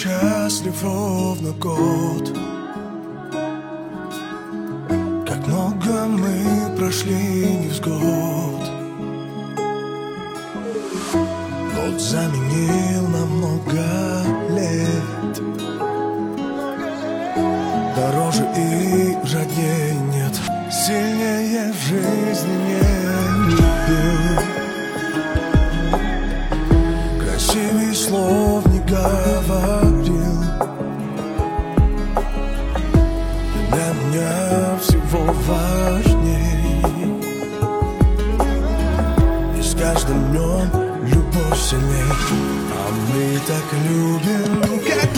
счастлив ровно год. Как много мы прошли невзгод. Год заменил на много лет. Дороже и жаднее нет. Сильнее в жизни не любил. Красивый слов не говорил. Для меня всего важней. И с каждым днем любовь сильней. А мы так любим, как